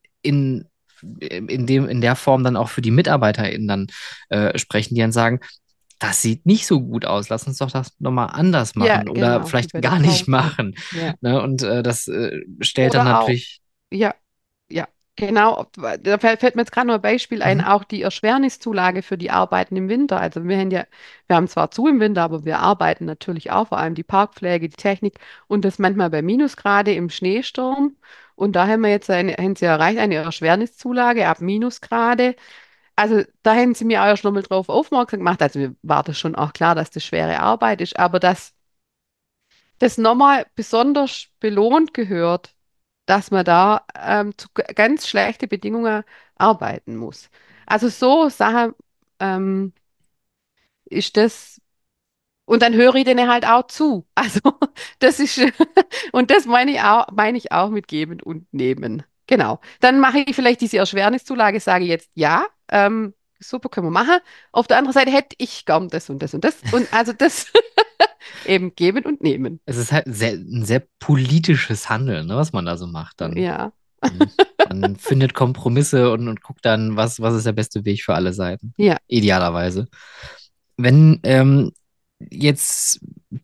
in der Form dann auch für die MitarbeiterInnen dann sprechen, die dann sagen, das sieht nicht so gut aus, lass uns doch das nochmal anders ja, machen oder genau, vielleicht über gar das nicht Tauschen. machen. Ja. Ne? Und das stellt dann Oder auch, natürlich. ja, ja, genau. Da fällt mir jetzt gerade noch ein Beispiel ein, Mhm. auch die Erschwerniszulage für die Arbeiten im Winter. Also wir haben zwar zu im Winter, aber wir arbeiten natürlich auch, vor allem die Parkpflege, die Technik und das manchmal bei Minusgrade im Schneesturm. Und da haben sie erreicht eine Erschwerniszulage ab Minusgrade. Also da haben sie mir auch schon mal drauf aufmerksam gemacht. Also mir war das schon auch klar, dass das schwere Arbeit ist, aber dass das nochmal besonders belohnt gehört, dass man da zu ganz schlechte Bedingungen arbeiten muss. Also so Sachen ähm, ist das, und dann höre ich denen halt auch zu. Also das ist, und das meine ich auch mit geben und nehmen. Genau. Dann mache ich vielleicht diese Erschwerniszulage, sage jetzt ja, super, können wir machen. Auf der anderen Seite hätte ich gern das und das und das. Und also das eben geben und nehmen. Es ist halt ein sehr politisches Handeln, ne, was man da so macht dann. Ja. Mhm. Man findet Kompromisse und guckt dann, was ist der beste Weg für alle Seiten. Ja. Idealerweise. Wenn jetzt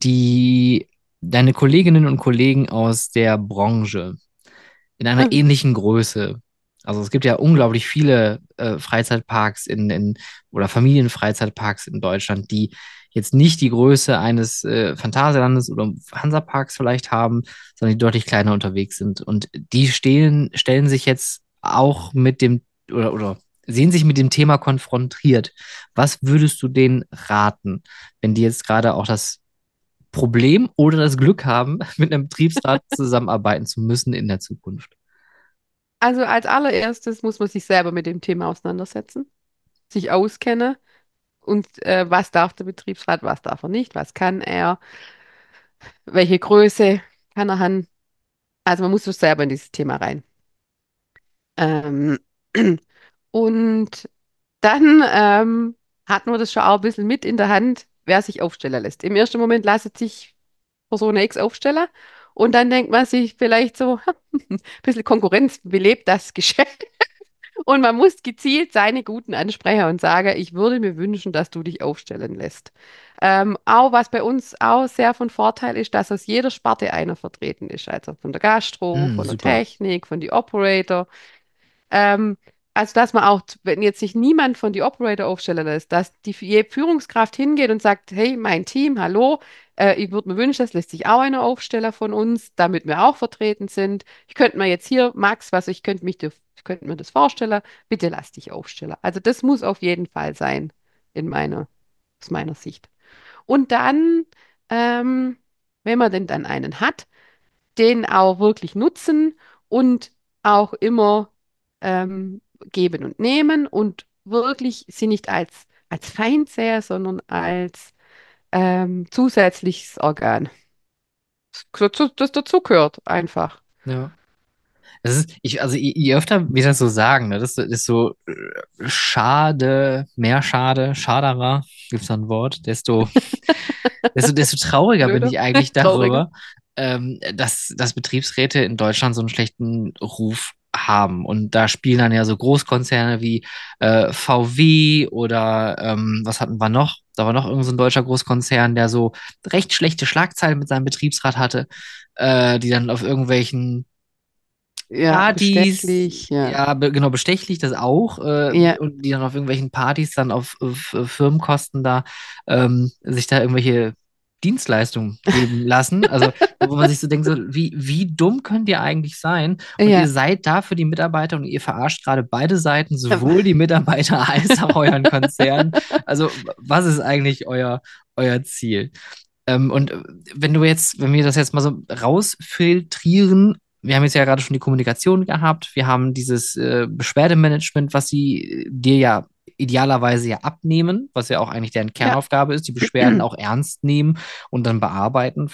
deine Kolleginnen und Kollegen aus der Branche in einer Mhm. ähnlichen Größe. Also es gibt ja unglaublich viele Freizeitparks oder Familienfreizeitparks in Deutschland, die jetzt nicht die Größe eines Phantasialandes oder Hansaparks vielleicht haben, sondern die deutlich kleiner unterwegs sind. Und die stellen sich jetzt auch mit dem oder sehen sich mit dem Thema konfrontiert. Was würdest du denen raten, wenn die jetzt gerade auch das Problem oder das Glück haben, mit einem Betriebsrat zusammenarbeiten zu müssen in der Zukunft? Also als allererstes muss man sich selber mit dem Thema auseinandersetzen, sich auskennen und was darf der Betriebsrat, was darf er nicht, was kann er, welche Größe kann er haben. Also man muss so selber in dieses Thema rein. Ähm, und dann hat man das schon auch ein bisschen mit in der Hand, wer sich aufstellen lässt. Im ersten Moment lässt sich Person X aufstellen und dann denkt man sich vielleicht so, ein bisschen Konkurrenz belebt das Geschäft. Und man muss gezielt seine Guten ansprechen und sagen, ich würde mir wünschen, dass du dich aufstellen lässt. Auch was bei uns auch sehr von Vorteil ist, dass aus jeder Sparte einer vertreten ist. Also von der Gastro, von der Super. Technik, von die Operator. Ähm, also, dass man auch, wenn jetzt sich niemand von die Operator aufstellen lässt, dass die Führungskraft hingeht und sagt, hey, mein Team, hallo, ich würde mir wünschen, das lässt sich auch einer aufstellen von uns, damit wir auch vertreten sind. Ich könnte mir jetzt hier, Max, ich könnte mir das vorstellen, bitte lass dich aufstellen. Also das muss auf jeden Fall sein, aus meiner Sicht. Und dann, ähm, wenn man denn dann einen hat, den auch wirklich nutzen und auch immer geben und nehmen und wirklich sie nicht als Feind sehen, sondern als zusätzliches Organ. Das dazugehört einfach. Ja. Also je öfter wir das so sagen, ne, das ist so schade, mehr schade, schaderer, gibt es da ein Wort, desto trauriger bin Blöder, ich eigentlich trauriger. darüber, dass Betriebsräte in Deutschland so einen schlechten Ruf haben. Und da spielen dann ja so Großkonzerne wie VW oder was hatten wir noch? Da war noch irgend so ein deutscher Großkonzern, der so recht schlechte Schlagzeilen mit seinem Betriebsrat hatte, die dann auf irgendwelchen Ja, Partys, bestechlich, ja. ja, genau, bestechlich das auch, Ja. und die dann auf irgendwelchen Partys dann auf Firmenkosten da sich da irgendwelche Dienstleistungen geben lassen. Also, wo man sich so denkt, so, wie dumm könnt ihr eigentlich sein? Und ihr Ja. seid da für die Mitarbeiter und ihr verarscht gerade beide Seiten, sowohl die Mitarbeiter als auch euren Konzern. Also, was ist eigentlich euer Ziel? Und wenn wir das jetzt mal so rausfiltrieren, wir haben jetzt ja gerade schon die Kommunikation gehabt, wir haben dieses Beschwerdemanagement, was sie dir ja idealerweise ja abnehmen, was ja auch eigentlich deren Ja. Kernaufgabe ist, die Beschwerden auch ernst nehmen und dann bearbeiten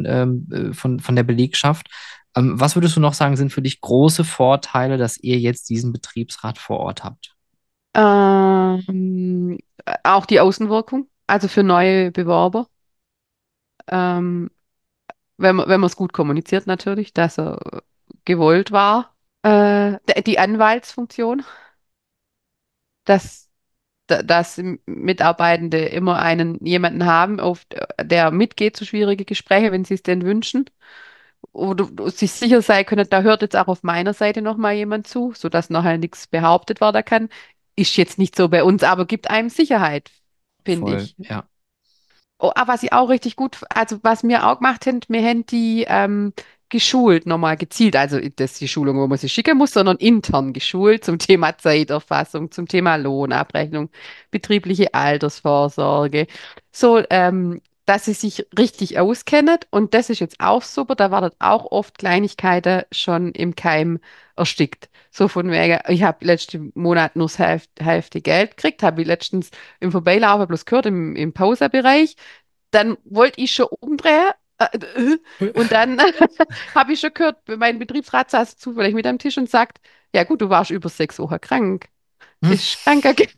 von der Belegschaft. Was würdest du noch sagen, sind für dich große Vorteile, dass ihr jetzt diesen Betriebsrat vor Ort habt? Ähm, auch die Außenwirkung, also für neue Bewerber. Ähm, wenn man es gut kommuniziert natürlich, dass er gewollt war. Die Anwaltsfunktion, dass, dass Mitarbeitende immer jemanden haben, der mitgeht zu schwierige Gespräche, wenn sie es denn wünschen. Oder sich sicher sein können, da hört jetzt auch auf meiner Seite nochmal jemand zu, sodass nachher nichts behauptet werden kann. Ist jetzt nicht so bei uns, aber gibt einem Sicherheit, finde Voll, ich. ja. Oh, aber was ich auch richtig gut, also was wir auch gemacht haben, wir haben die geschult, nochmal gezielt, also das ist die Schulung, wo man sie schicken muss, sondern intern geschult zum Thema Zeiterfassung, zum Thema Lohnabrechnung, betriebliche Altersvorsorge. So, dass sie sich richtig auskennen. Und das ist jetzt auch super. Da werden auch oft Kleinigkeiten schon im Keim erstickt. So von wegen, ich habe letzten Monat nur das Hälfte Geld gekriegt, habe ich letztens im Vorbeilaufen bloß gehört, im Pausenbereich. Dann wollte ich schon umdrehen. Und dann habe ich schon gehört, mein Betriebsrat saß zufällig mit am Tisch und sagt, ja gut, du warst über 6 Wochen krank. Ist Krankheit.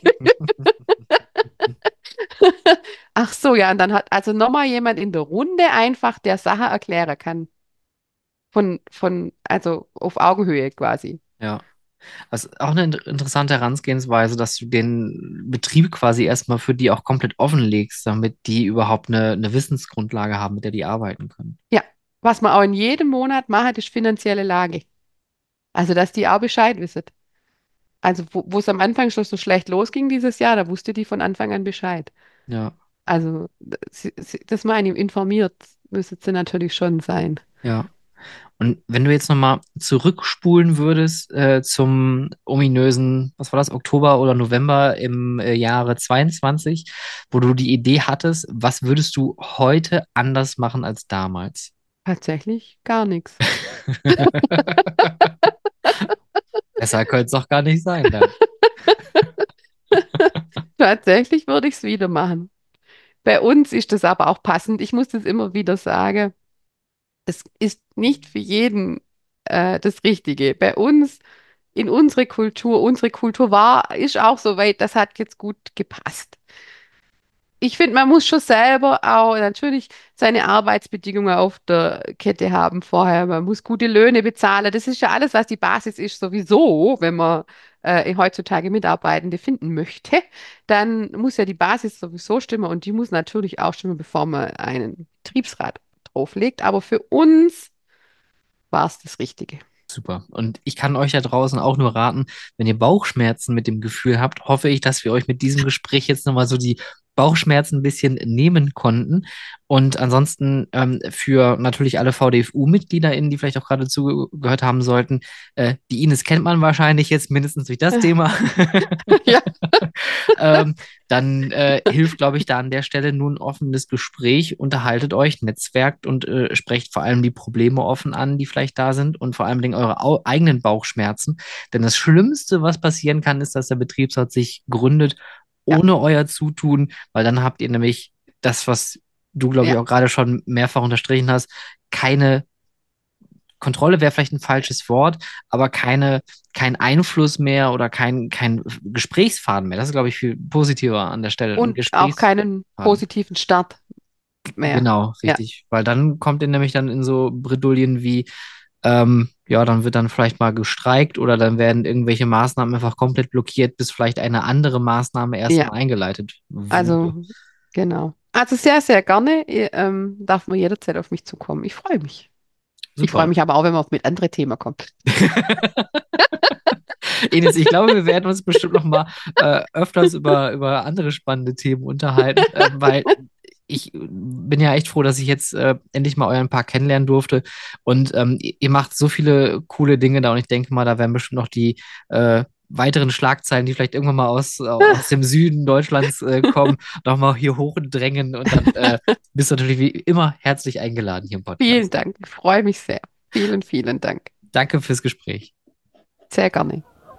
Ach so, ja, und dann hat also nochmal jemand in der Runde einfach, der Sache erklären kann. Also auf Augenhöhe quasi. Ja. Also auch eine interessante Herangehensweise, dass du den Betrieb quasi erstmal für die auch komplett offenlegst, damit die überhaupt eine Wissensgrundlage haben, mit der die arbeiten können. Ja, was man auch in jedem Monat macht, ist finanzielle Lage. Also, dass die auch Bescheid wissen. Also, wo es am Anfang schon so schlecht losging dieses Jahr, da wusste die von Anfang an Bescheid. Ja, Also, das meine ich, informiert müsste sie natürlich schon sein. ja. Und wenn du jetzt nochmal zurückspulen würdest zum ominösen, was war das, Oktober oder November im Jahre 22, wo du die Idee hattest, was würdest du heute anders machen als damals? Tatsächlich gar nichts. Besser könnte es doch gar nicht sein, dann. Tatsächlich würde ich es wieder machen. Bei uns ist das aber auch passend. Ich muss das immer wieder sagen. Es ist nicht für jeden das Richtige. Bei uns, in unsere Kultur ist auch so weit, das hat jetzt gut gepasst. Ich finde, man muss schon selber auch natürlich seine Arbeitsbedingungen auf der Kette haben vorher. Man muss gute Löhne bezahlen. Das ist ja alles, was die Basis ist, sowieso, wenn man heutzutage Mitarbeitende finden möchte. Dann muss ja die Basis sowieso stimmen und die muss natürlich auch stimmen, bevor man einen Betriebsrat drauflegt. Aber für uns war es das Richtige. Super. Und ich kann euch da draußen auch nur raten, wenn ihr Bauchschmerzen mit dem Gefühl habt, hoffe ich, dass wir euch mit diesem Gespräch jetzt nochmal so die Bauchschmerzen ein bisschen nehmen konnten. Und ansonsten für natürlich alle VDFU-MitgliederInnen, die vielleicht auch gerade zugehört haben sollten, die Ines kennt man wahrscheinlich jetzt mindestens durch das Thema. Ja, ähm, dann hilft, glaube ich, da an der Stelle nur ein offenes Gespräch. Unterhaltet euch, netzwerkt und sprecht vor allem die Probleme offen an, die vielleicht da sind und vor allem eure eigenen Bauchschmerzen. Denn das Schlimmste, was passieren kann, ist, dass der Betriebsrat sich gründet ja, ohne euer Zutun, weil dann habt ihr nämlich das, was du, glaube ich, ja. auch gerade schon mehrfach unterstrichen hast, keine Kontrolle wäre vielleicht ein falsches Wort, aber kein Einfluss mehr oder kein Gesprächsfaden mehr. Das ist, glaube ich, viel positiver an der Stelle. Ein Und auch keinen Gesprächsfaden. positiven Start mehr. Genau, Ja, richtig. Weil dann kommt ihr nämlich dann in so Bredouillen wie, ja, dann wird dann vielleicht mal gestreikt oder dann werden irgendwelche Maßnahmen einfach komplett blockiert, bis vielleicht eine andere Maßnahme ja, erstmal eingeleitet wurde. also genau. Also sehr, sehr gerne. Darf man jederzeit auf mich zukommen. Ich freue mich. Ich freue Super. mich aber auch, wenn man mit anderen Themen kommt. Ines, ich glaube, wir werden uns bestimmt noch mal öfters über andere spannende Themen unterhalten, weil ich bin ja echt froh, dass ich jetzt endlich mal euren Park kennenlernen durfte. Und ihr macht so viele coole Dinge da und ich denke mal, da werden bestimmt noch die weiteren Schlagzeilen, die vielleicht irgendwann mal aus dem Süden Deutschlands kommen, noch mal hier hochdrängen. Und dann bist du natürlich wie immer herzlich eingeladen hier im Vielen Podcast. Dank. Ich freue mich sehr. Vielen, vielen Dank. Danke fürs Gespräch. Sehr gerne.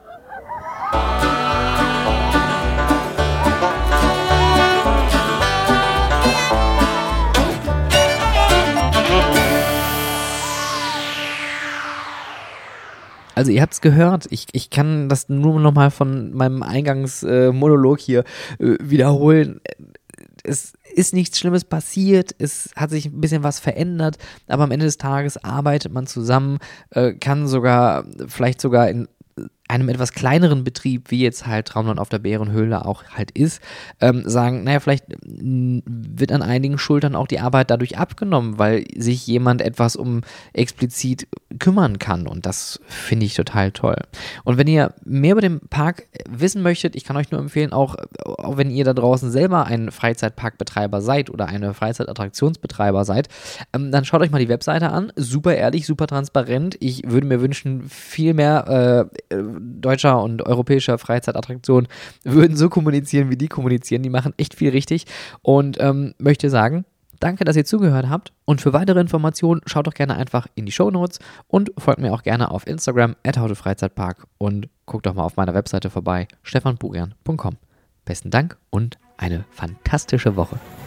Also ihr habt es gehört, ich kann das nur noch mal von meinem Eingangsmonolog hier wiederholen. Es ist nichts Schlimmes passiert, es hat sich ein bisschen was verändert, aber am Ende des Tages arbeitet man zusammen, kann vielleicht sogar in einem etwas kleineren Betrieb, wie jetzt halt Traumland auf der Bärenhöhle auch halt ist, sagen, naja, vielleicht wird an einigen Schultern auch die Arbeit dadurch abgenommen, weil sich jemand etwas um explizit kümmern kann und das finde ich total toll. Und wenn ihr mehr über den Park wissen möchtet, ich kann euch nur empfehlen, auch wenn ihr da draußen selber ein Freizeitparkbetreiber seid oder eine Freizeitattraktionsbetreiber seid, dann schaut euch mal die Webseite an, super ehrlich, super transparent. Ich würde mir wünschen, viel mehr deutscher und europäischer Freizeitattraktionen würden so kommunizieren, wie die kommunizieren. Die machen echt viel richtig und möchte sagen, danke, dass ihr zugehört habt und für weitere Informationen schaut doch gerne einfach in die Shownotes und folgt mir auch gerne auf Instagram @hautefreizeitpark und guckt doch mal auf meiner Webseite vorbei, stefanburian.com. Besten Dank und eine fantastische Woche.